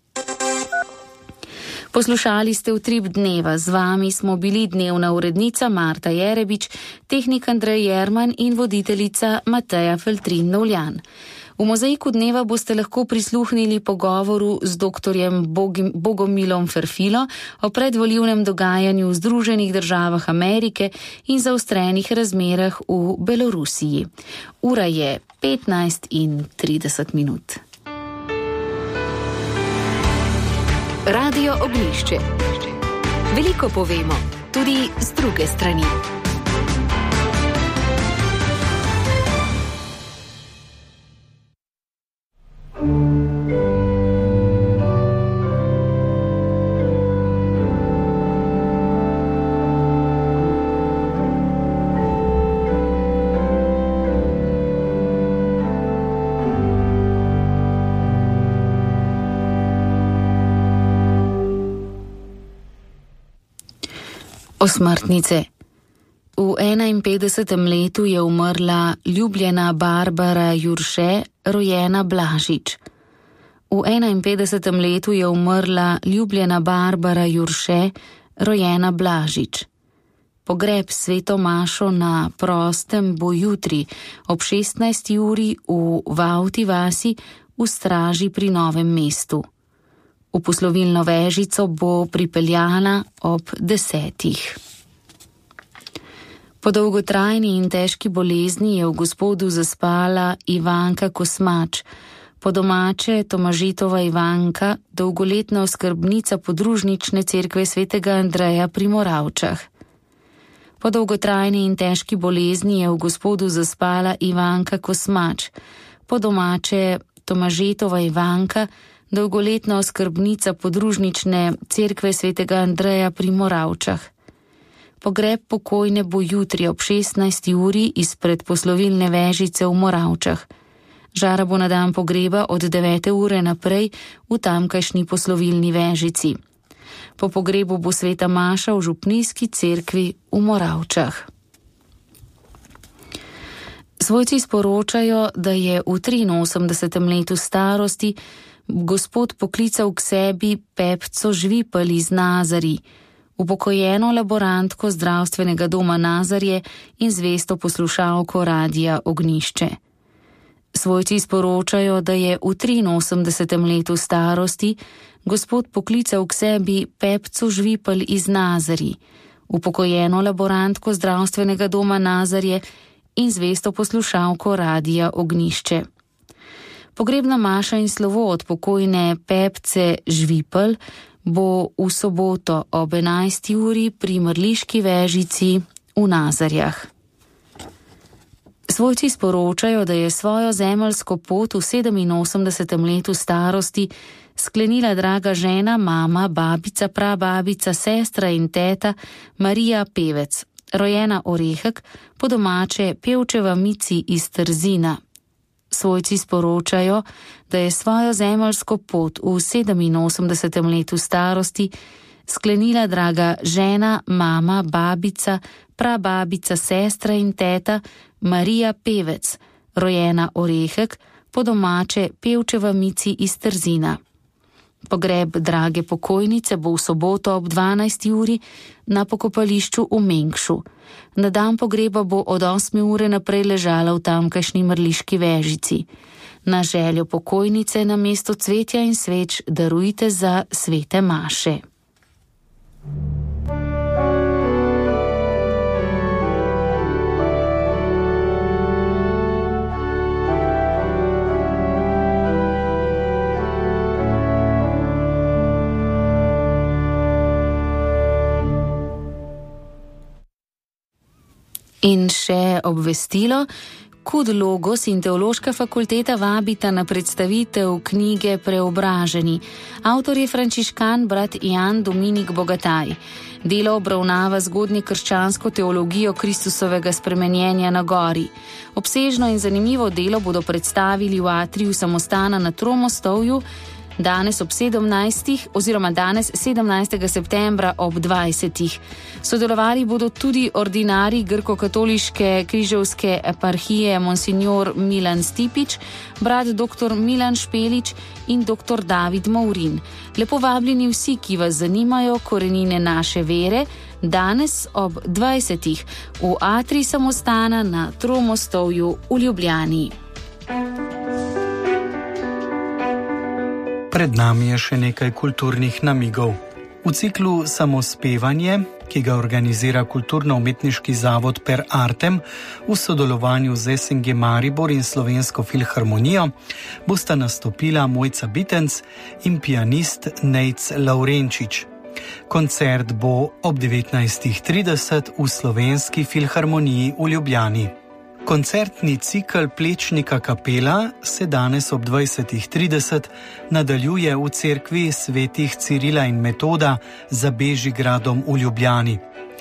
Poslušali ste Utrip dneva, z vami smo bili dnevna urednica Marta Jerebič, tehnik Andrej Jerman in voditeljica Mateja Feltrin Novljan. V mozaiku dneva boste lahko prisluhnili pogovoru z doktorjem Bogomilom Ferfilo o predvolilnem dogajanju v Združenih državah Amerike in zaostrenih razmerah v Belorusiji. Ura je petnajst in trideset minut. Radio Ognjišče. Veliko povemo, tudi z druge strani. Osmrtnice. V enainpetdesetem letu je umrla ljubljena Barbara Jurše, rojena Blažič. V enainpetdesetem letu je umrla ljubljena Barbara Jurše, rojena Blažič. Pogreb sveto mašo na prostem bo jutri ob šestnajsti uri v Vavti vasi v Straži pri Novem mestu. V poslovilno vežico bo pripeljana ob desetih. Po dolgotrajni in težki bolezni je v Gospodu zaspala Ivanka Kosmač, po domače Tomažitova Ivanka, dolgoletna oskrbnica podružnične cerkve svetega Andreja pri Moravčah. Po dolgotrajni in težki bolezni je v Gospodu zaspala Ivanka Kosmač, po domače Tomažitova Ivanka, dolgoletna oskrbnica podružnične cerkve svetega Andreja pri Moravčah. Pogreb pokojne bo jutri ob šestnajsti uri izpred poslovilne vežice v Moravčah. Žara bo na dan pogreba od devete ure naprej v tamkajšnji poslovilni vežici. Po pogrebu bo sveta maša v župnijski cerkvi v Moravčah. Svojci sporočajo, da je v triinosemdesetem letu starosti gospod poklical k sebi Pepco Žvipel iz Nazarij, upokojeno laborantko zdravstvenega doma Nazarje in zvesto poslušalko Radia Ognjišče. Svojci sporočajo, da je v triinosemdesetem letu starosti gospod poklical k sebi Pepco Žvipel iz Nazarij, upokojeno laborantko zdravstvenega doma Nazarje in zvesto poslušalko Radia Ognjišče. Pogrebna maša in slovo od pokojne Pepce Žvipel bo v soboto ob enajsti uri pri Mrliški vežici v Nazarjah. Svojci sporočajo, da je svojo zemeljsko pot v sedeminosemdesetem letu starosti sklenila draga žena, mama, babica, prababica, sestra in teta Marija Pevec, rojena Orehek, po domače Pevčeva Mici iz Trzina. Svojci sporočajo, da je svojo zemeljsko pot v sedeminosemdesetem letu starosti sklenila draga žena, mama, babica, prababica, sestra in teta Marija Pevec, rojena Orehek, po domače Pevčeva Mici iz Trzina. Pogreb drage pokojnice bo v soboto ob dvanajsti uri na pokopališču v Mengšu. Na dan pogreba bo od osme ure naprej ležala v tamkajšnji Mrliški vežici. Na željo pokojnice na mesto cvetja in sveč darujte za svete maše. In še obvestilo, Kud Logos in Teološka fakulteta vabita na predstavitev knjige Preobraženi. Avtor je frančiškan brat Jan Dominik Bogataj. Delo obravnava zgodnje krščansko teologijo Kristusovega spremenjenja na gori. Obsežno in zanimivo delo bodo predstavili v atriju samostana na Tromostovju, danes ob sedemnajstih oziroma danes sedemnajstega septembra ob dvajsetih. Sodelovali bodo tudi ordinari grko-katoliške križevske eparhije monsignor Milan Stipič, brat dr. Milan Špelič in dr. David Maurin. Lepo vabljeni vsi, ki vas zanimajo korenine naše vere, danes ob dvajsetih v atriji samostana na Tromostovju v Ljubljani. Pred nami je še nekaj kulturnih namigov. V ciklu Samospevanje, ki ga organizira Kulturno-umetniški zavod Per Artem v sodelovanju z S N G Maribor in Slovensko filharmonijo, bosta nastopila Mojca Bitenc in pianist Nejc Lavrenčič. Koncert bo ob devetnajstih trideset v Slovenski filharmoniji v Ljubljani. Koncertni cikel Plečnika kapela se danes ob dvajsetih trideset nadaljuje v cerkvi svetih Cirila in Metoda za Bežigradom v Ljubljani.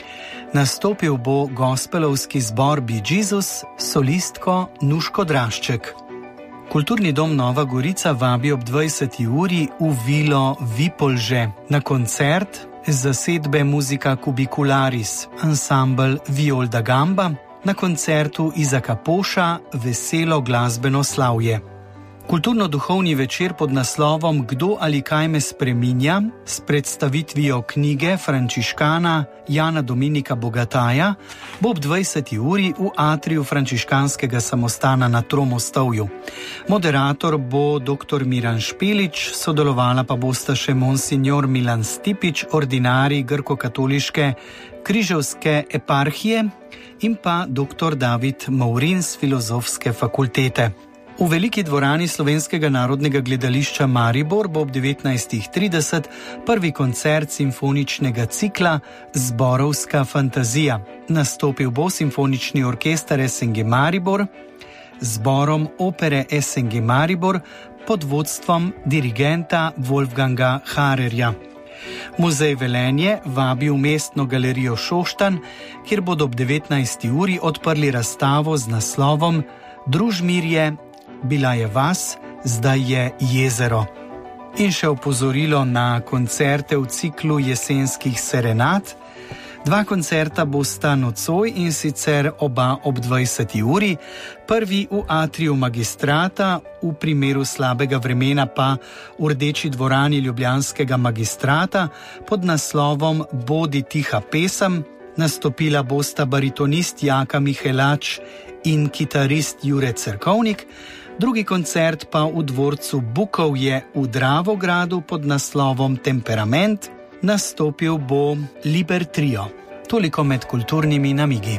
Nastopil bo gospelovski zbor Be Jesus, solistko Nuško Drašček. Kulturni dom Nova Gorica vabi ob dvajseti uri v vilo Vipolže na koncert zasedbe Muzika Kubikularis, ansambel Viol da Gamba, na koncertu Izaka Poša Veselo glasbeno slavje. Kulturno-duhovni večer pod naslovom Kdo ali kaj me spreminja s predstavitvijo knjige frančiškana Jana Dominika Bogataja bo ob dvajseti uri v atriju frančiškanskega samostana na Tromostovju. Moderator bo dr. Miran Špelič, sodelovala pa bosta še monsignor Milan Stipič, ordinarij grko-katoliške križevske eparhije in pa dr. David Maurin z Filozofske fakultete. V veliki dvorani Slovenskega narodnega gledališča Maribor bo ob devetnajstih trideset prvi koncert simfoničnega cikla Zborovska fantazija. Nastopil bo simfonični orkester S N G Maribor z zborom opere S N G Maribor pod vodstvom dirigenta Wolfganga Harerja. Muzej Velenje vabi v mestno galerijo Šoštanj, kjer bodo ob devetnajsti uri odprli razstavo z naslovom Družmirje, bila je vas, zdaj je jezero. In še opozorilo na koncerte v ciklu jesenskih serenad. Dva koncerta bosta nocoj in sicer oba ob dvajseti uri, prvi v atriju Magistrata, v primeru slabega vremena pa v Rdeči dvorani Ljubljanskega magistrata pod naslovom Bodi tiha pesem. Nastopila bosta baritonist Jaka Mihelač in kitarist Jure Cerkovnik, drugi koncert pa v dvorcu Bukovje v Dravogradu pod naslovom Temperament. Nastopil bo Liber Trio. Toliko med kulturnimi namigi.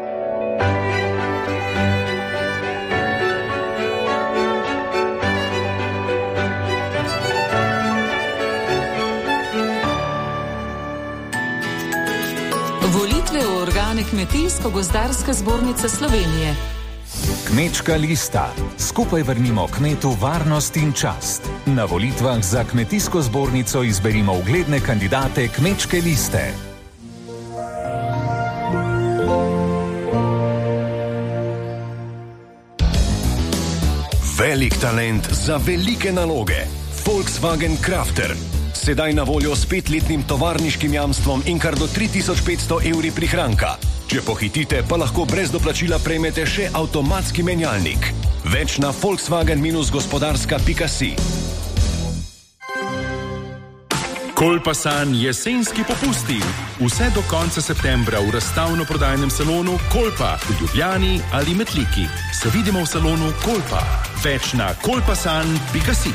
Volitve v organe Kmetijsko-gozdarske zbornice Slovenije. Kmečka lista. Skupaj vrnimo kmetu varnost in čast. Na volitvah za Kmetijsko zbornico izberimo ugledne kandidate Kmečke liste. Velik talent za velike naloge. Volkswagen Crafter. Sedaj na voljo s petletnim tovarniškim jamstvom in kar do tri tisoč petsto evri prihranka. Če pohitite, pa lahko brez doplačila prejmete še avtomatski menjalnik. Več na volkswagen gospodarska pika si. Kolpasan jesenski popusti. Vse do konca septembra v razstavno-prodajnem salonu Kolpa v Ljubljani ali Metliki. Se vidimo v salonu Kolpa. Več na kolpasan pika si.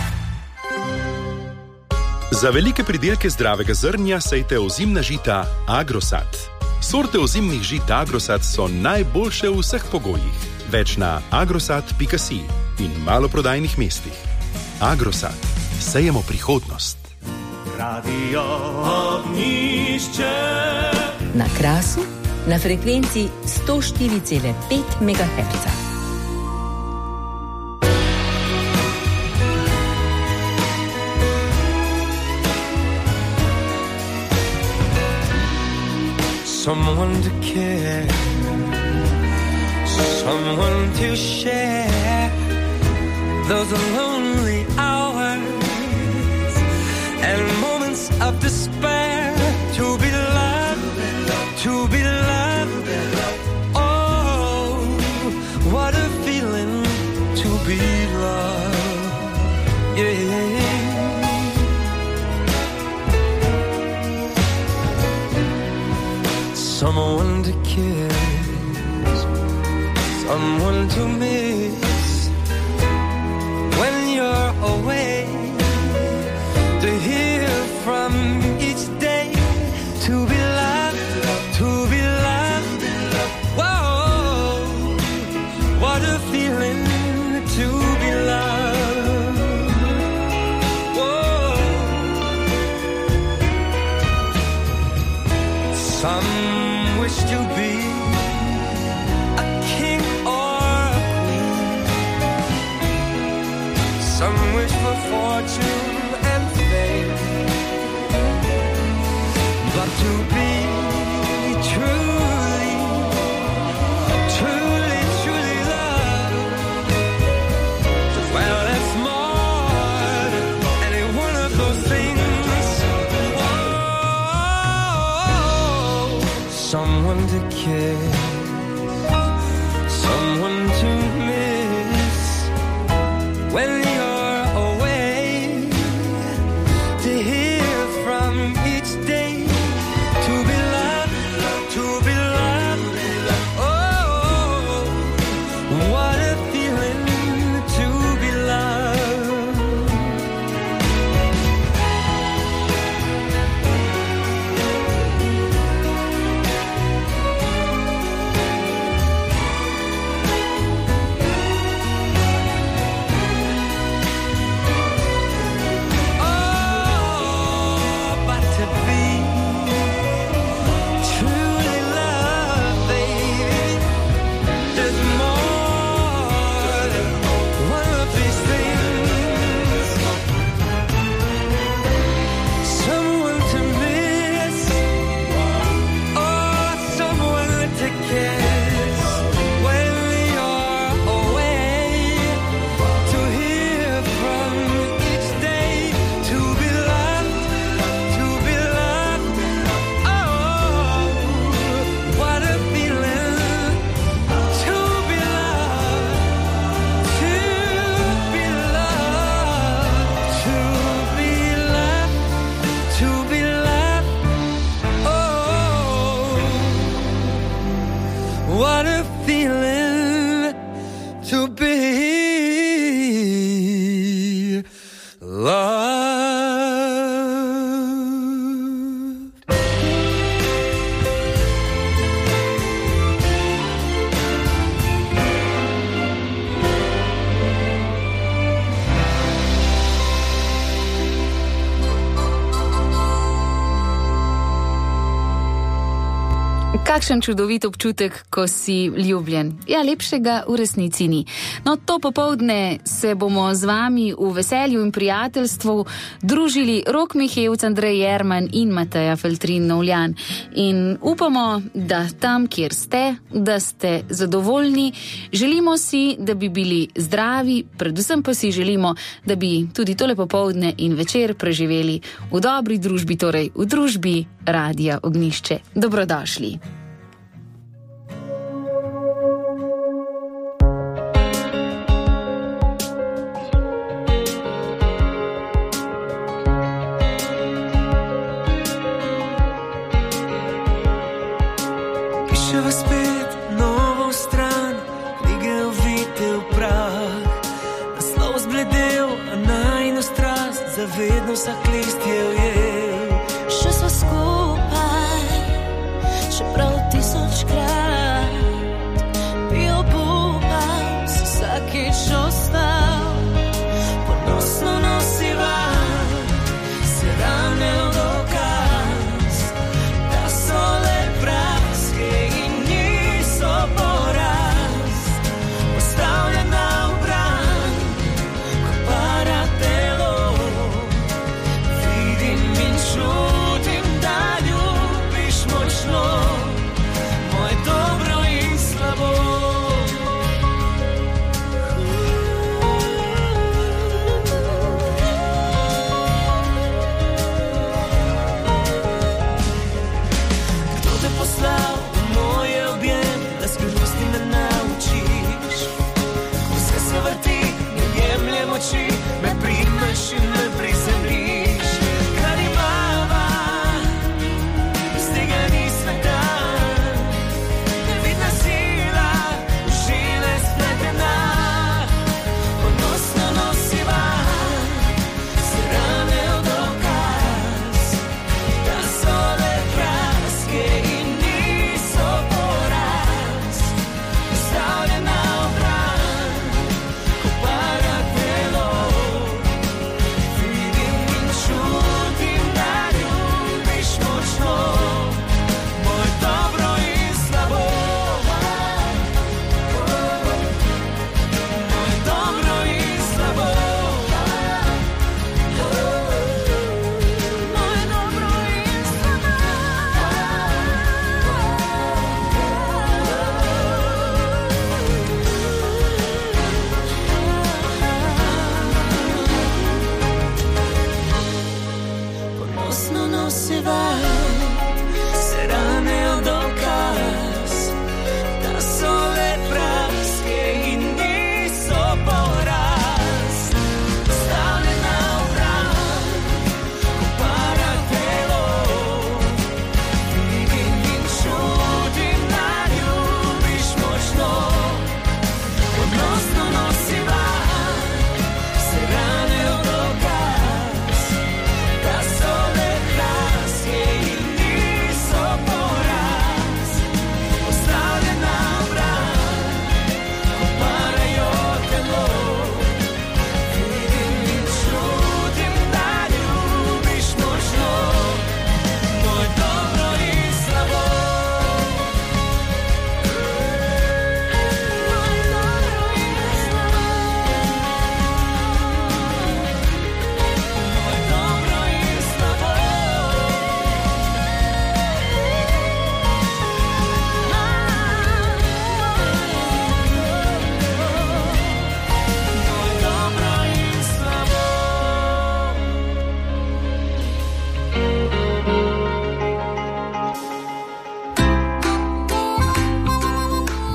Za velike pridelke zdravega zrnja sejte ozimna žita Agrosat. Sorte ozimnih žit Agrosat so najboljše v vseh pogojih. Več na agrosat pika si in maloprodajnih mestih. Agrosat. Sejemo prihodnost. Radio Ognjišče. Na Krasu, na frekvenci sto štiri cela pet megaherca. Someone to care, someone to share those lonely hours and moments of despair. To be loved, to be loved. Oh, what a feeling to be loved. Yeah. Someone to kiss, someone to miss when you're away. from each day to be loved, to be loved. Whoa, what a feeling to be loved. Whoa, some wish to be a king or a queen, some wish for fortune and fame, but to be truly, truly, truly loved, well, it's more than any one of those things. Whoa, someone to kiss, someone to miss when you're away, to hear from each day, to be loved, to be loved. Oh, what a feeling to be loved. Oh, but to be truly loved, baby, there's more than one of these things. Someone to miss, or someone to kiss when you're away, to hear from each day, to be loved, to be loved. Oh, what a feeling to be loved, to be loved, to be loved, to be loved. Oh, what a feeling to be loved. Kakšen čudovit občutek, ko si ljubljen. Ja, lepšega v resnici ni. No, to popoldne se bomo z vami v veselju in prijateljstvu družili Rok Mihevc, Andrej Jerman in Mateja Feltrin-Novljan. In upamo, da tam, kjer ste, da ste zadovoljni. Želimo si, da bi bili zdravi, predvsem pa si želimo, da bi tudi tole popoldne in večer preživeli v dobri družbi, torej v družbi Radia Ognjišče. Dobrodošli. Piševa spet novo stran, knjige ovite v prah, naslov zbledel, a najino strast zavedno vsak list je ujel. Še sva skupaj, še prav tisočkrat, bi obupal, se vsakič ostal, ponosno nosiva, se rane v dokaz, da so le praske in niso poraz, postavljena v bran, ko para telo, vidim in čutim, da ljubiš močno.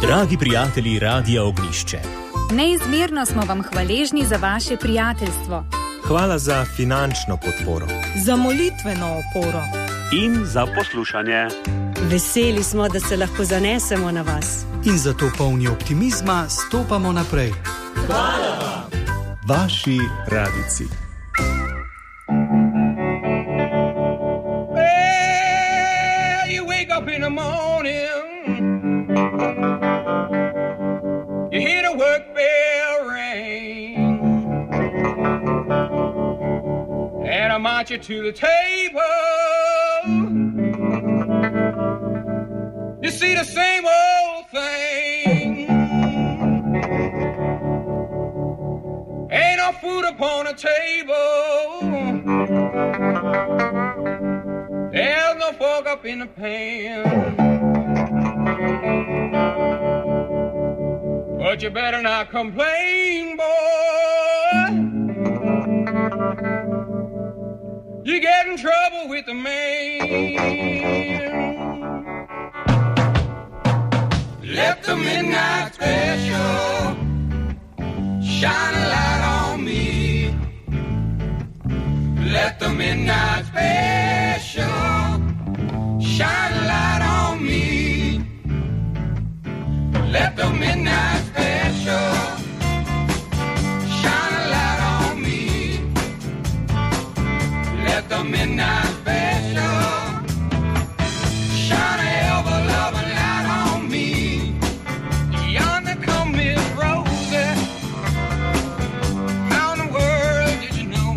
Dragi prijatelji Radia Ognišče. Neizmerno smo vam hvaležni za vaše prijateljstvo. Hvala za finančno podporo. Za molitveno oporo. In za poslušanje. Veseli smo, da se lahko zanesemo na vas. In zato polni optimizma stopamo naprej. Hvala vam. Vaši radici. Well, you wake up in the morning, you hear the work bell ring, and I march you to the table. You see the same old thing. Ain't no food upon the table. There's no fork up in the pan. But you better not complain, boy. You get in trouble with the man. Let the midnight special shine a light on me. Let the midnight special shine a light on me. Let the midnight special shine a light on me. Let the midnight special shine a ever-loving light on me. Yonder come Miss Rosie. How in the world did you know?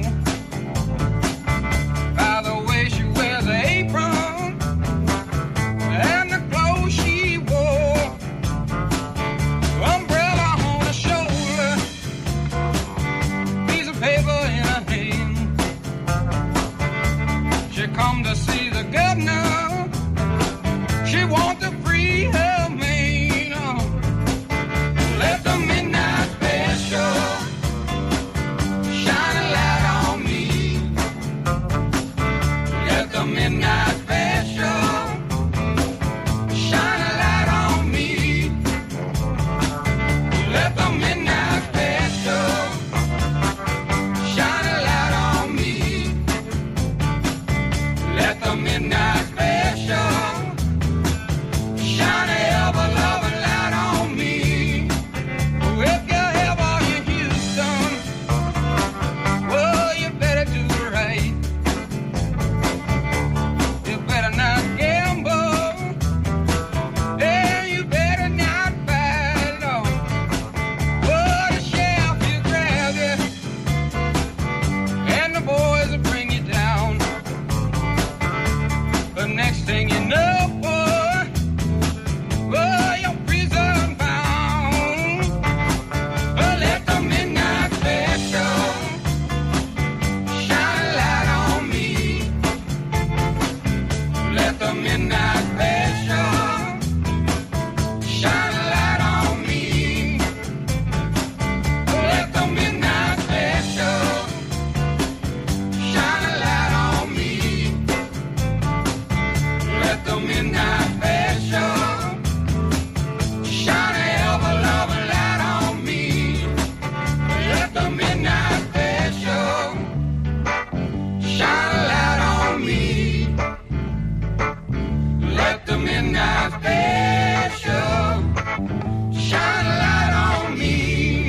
By the way she wears the apron and the clothes she wore. Umbrella on her shoulder, piece of paper in her hand. She come to see the governor. She want to free her man. Oh. Let the midnight special shine a light on me. Let the midnight special shine a light on me. Let the midnight special shine a light on me. Let the midnight special shine a ever-loving light on me. If you ever in Houston, well, you better do it right. You better not gamble, and you better not fight, no. Oh, the sheriff will grab you, and the boys will bring you down. The next thing you know, boy, oh, you're prison bound. Oh, let the midnight special shine a light on me. Let the midnight special shine a light on me. Let the midnight special shine a light on me. Let the midnight special shine a ever-loving light on me. Let the midnight special shine a light on me. Let the midnight special shine a light on me.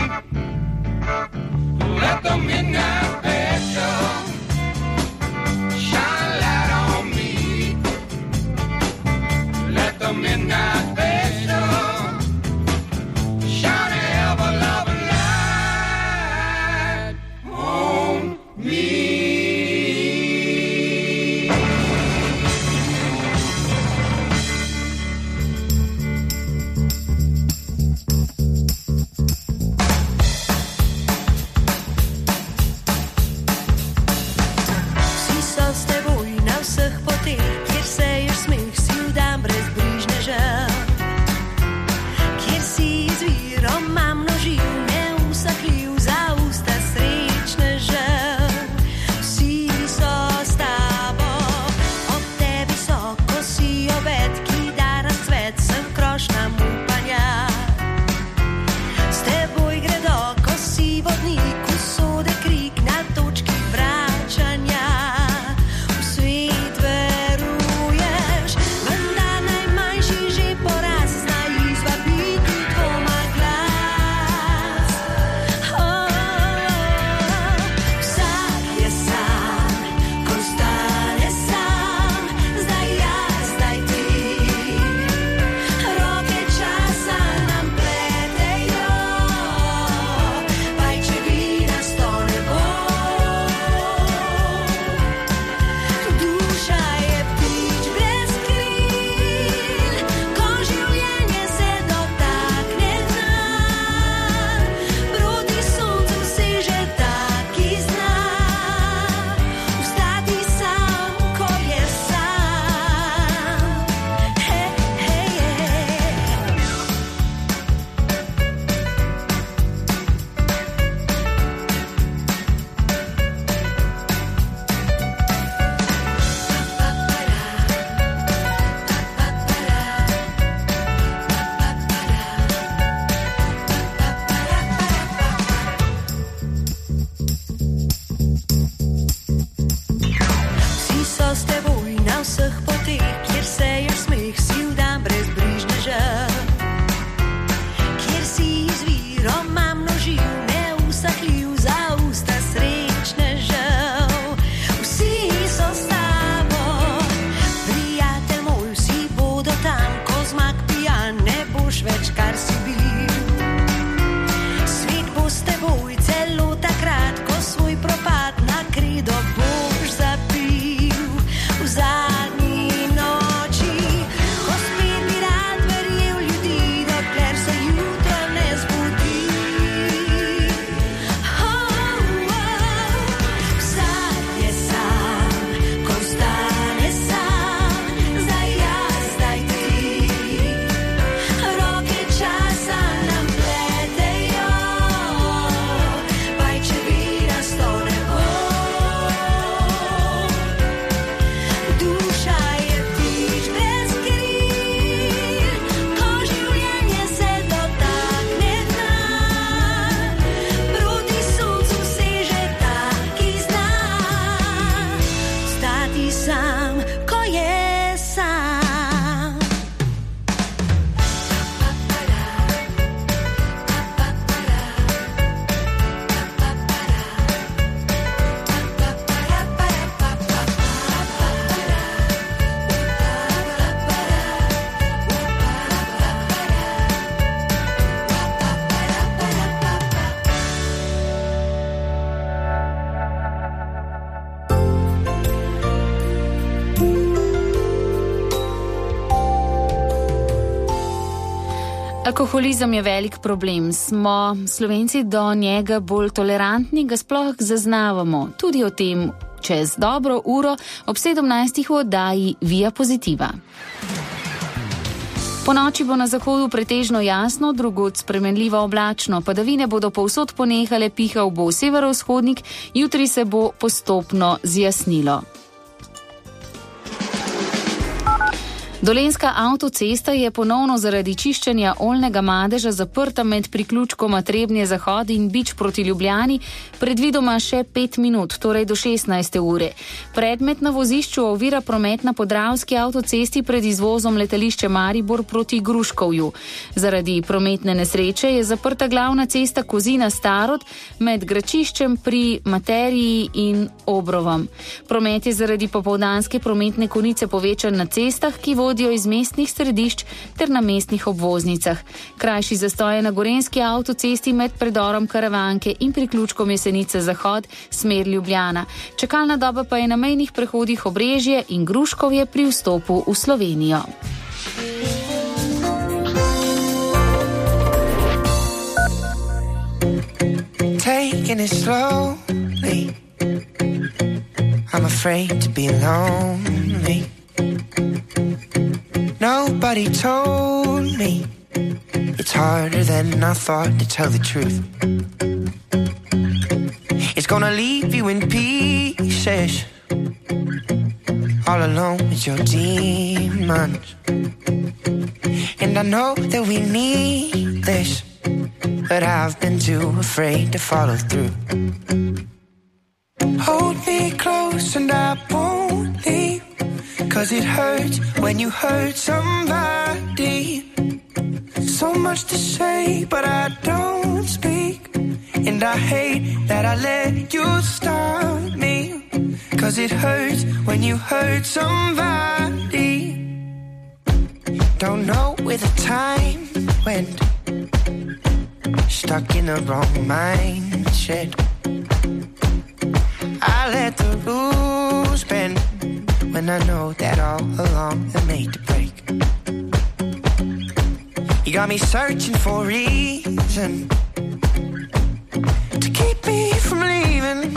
Let the midnight special shine a light on me. Let the midnight special shine a ever-loving light on me. boš več, kar si bil. Svet bo s teboj celo takrat, ko svoj propad na kredo boš zapil. V zadnji noči, ko spet bi rad verjel ljudi, dokler se jutro ne zbudi. Oh, oh, vsak je sam, ko ostane sam, zdaj jaz, zdaj ti. Roke časa nam pletejo, pajčevina sto nebo. Duša je ptič brez kril, ko življenje se dotakne dna. Proti soncu seže taki znak, stati sam, ko je sam. Alkoholizem je velik problem. Smo Slovenci do njega bolj tolerantni, ga sploh zaznavamo. Tudi o tem čez dobro uro ob sedemnajstih v oddaji Via Pozitiva. Po noči bo na zahodu pretežno jasno, drugod spremenljivo oblačno. Padavine bodo povsod ponehale, pihal bo severovzhodnik, jutri se bo postopno zjasnilo. Dolenjska avtocesta je ponovno zaradi čiščenja oljnega madeža zaprta med priključkoma Trebnje-Zahod in Bič proti Ljubljani, predvidoma še pet minut, torej do šestnajste ure. Predmet na vozišču ovira promet na Podravski avtocesti pred izvozom letališče Maribor proti Gruškovju. Zaradi prometne nesreče je zaprta glavna cesta Kozina-Starod med Gračiščem pri Materiji in Obrovom. Promet je zaradi popoldanske prometne konice povečan na cestah, ki vodijo iz mestnih središč ter na mestnih obvoznicah. Krajši zastoj je na Gorenjski avtocesti med predorom Karavanke in priključkom Jesenice Zahod, smer Ljubljana. Čakalna doba pa je na mejnih prehodih Obrežje in Gruškovje pri vstopu v Slovenijo. Taking it slowly, I'm afraid to be lonely. Nobody told me it's harder than I thought to tell the truth. It's gonna leave you in pieces, all alone with your demons. And I know that we need this, but I've been too afraid to follow through. Hold me close and I won't leave, 'cause it hurts when you hurt somebody. So much to say, but I don't speak. And I hate that I let you stop me, 'cause it hurts when you hurt somebody. Don't know where the time went, stuck in the wrong mindset. I let the rules bend when I know that all along they're made to break. You got me searching for a reason to keep me from leaving,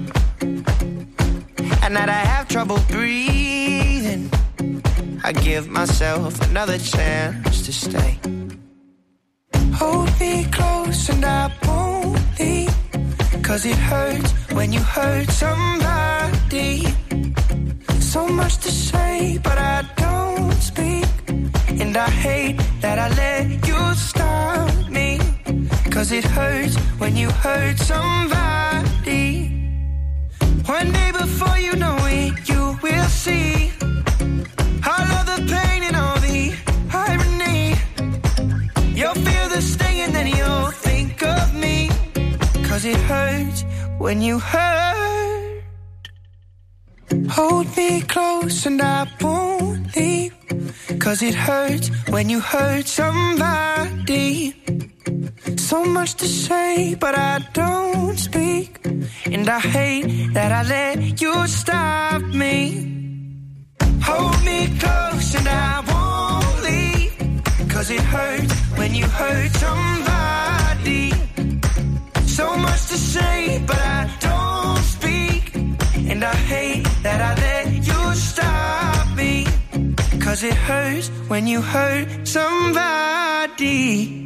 and that I have trouble breathing. I give myself another chance to stay. Hold me close and I won't leave, 'cause it hurts when you hurt somebody. So much to say, but I don't speak. And I hate that I let you stop me, 'cause it hurts when you hurt somebody. One day before you know it, you will see all of the pain and all the irony. You'll feel the sting and then you'll think of me, 'cause it hurts when you hurt. Hold me close and I won't leave, 'cause it hurts when you hurt somebody. So much to say, but I don't speak. And I hate that I let you stop me. Hold me close and I won't leave, 'cause it hurts when you hurt somebody. So much to say, but I don't speak. And I hate that I let you stop me, 'cause it hurts when you hurt somebody.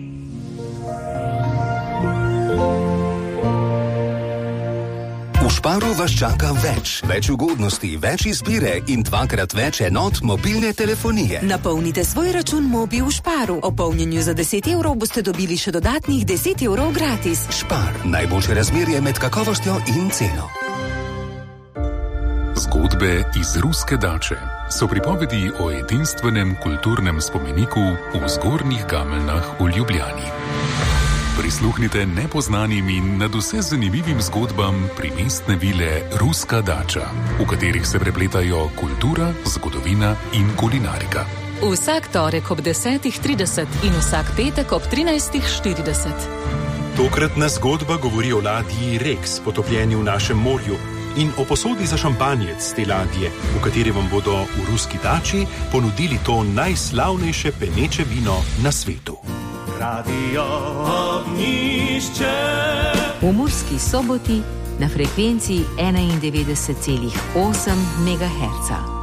V Sparu vas čaka več, več ugodnosti, več izbire in dvakrat več enot mobilne telefonije. Napolnite svoj račun Mobi v Sparu. O polnjenju za deset evrov boste dobili še dodatnih deset evrov gratis. Spar, najboljše razmerje med kakovostjo in ceno. Zgodbe iz ruske dače so pripovedi o edinstvenem kulturnem spomeniku v Zgornjih Gameljnah v Ljubljani. Prisluhnite nepoznanim in nadvse zanimivim zgodbam primestne vile Ruska dača, v katerih se prepletajo kultura, zgodovina in kulinarika. Vsak torek ob desetih trideset in vsak petek ob trinajstih štirideset. Tokratna zgodba govori o ladji Rex, potopljeni v našem morju, in o posodi za šampanjec te ladje, v kateri vam bodo v Ruski dači ponudili to najslavnejše peneče vino na svetu. Radio Ognišče. V Murski Soboti na frekvenci enaindevetdeset celih osem megaherca.